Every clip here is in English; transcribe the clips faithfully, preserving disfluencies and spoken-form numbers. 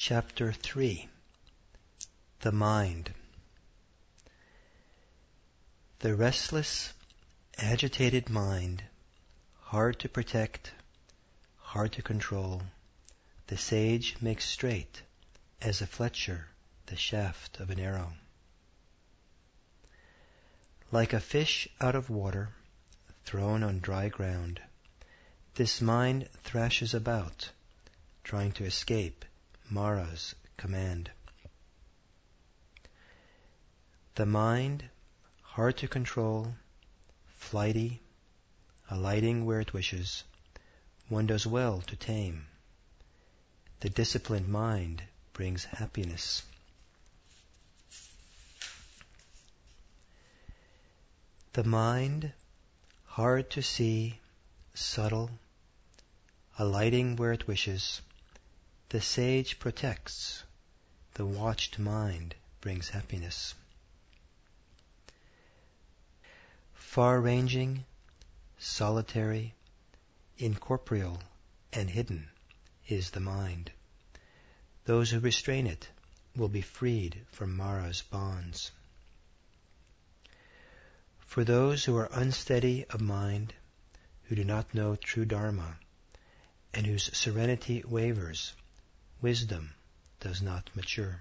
Chapter three. The Mind. The restless, agitated mind, hard to protect, hard to control, the sage makes straight, as a fletcher the shaft of an arrow. Like a fish out of water, thrown on dry ground, this mind thrashes about, trying to escape Mara's command. The mind, hard to control, flighty, alighting where it wishes, one does well to tame. The disciplined mind brings happiness. The mind, hard to see, subtle, alighting where it wishes, the sage protects. The watched mind brings happiness. Far-ranging, solitary, incorporeal, and hidden is the mind. Those who restrain it will be freed from Mara's bonds. For those who are unsteady of mind, who do not know true Dharma, and whose serenity wavers, wisdom does not mature.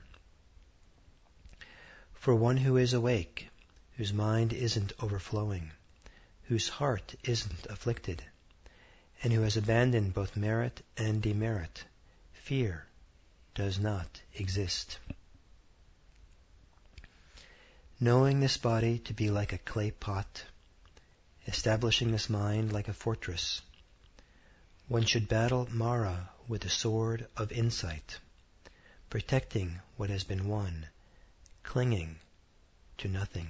For one who is awake, whose mind isn't overflowing, whose heart isn't afflicted, and who has abandoned both merit and demerit, fear does not exist. Knowing this body to be like a clay pot, establishing this mind like a fortress, one should battle Mara with the sword of insight, protecting what has been won, clinging to nothing.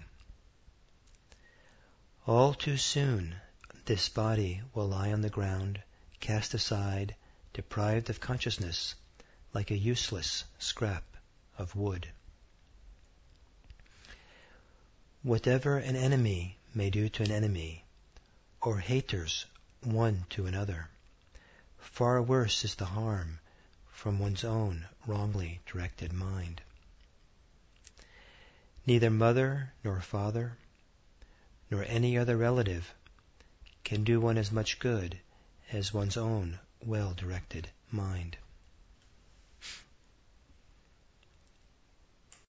All too soon this body will lie on the ground, cast aside, deprived of consciousness, like a useless scrap of wood. Whatever an enemy may do to an enemy, or haters one to another, far worse is the harm from one's own wrongly directed mind. Neither mother nor father, nor any other relative, can do one as much good as one's own well-directed mind.